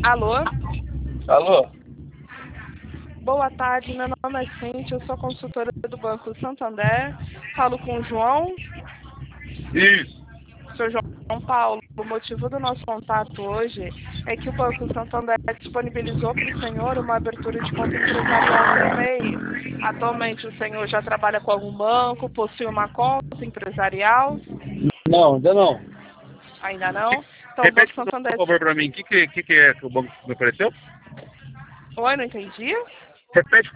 Alô? Alô? Boa tarde, meu nome é Cíntia, eu sou consultora do Banco Santander. Falo com o João. Isso. Sou João Paulo. O motivo do nosso contato hoje é que o Banco Santander disponibilizou para o senhor uma abertura de conta empresarial por MEI. Atualmente o senhor já trabalha com algum banco, possui uma conta empresarial? Não, ainda não. Ainda não? Então o Banco Repete, por Santander... favor, para mim. O que é que o banco me ofereceu? Oi, não entendi? Repete,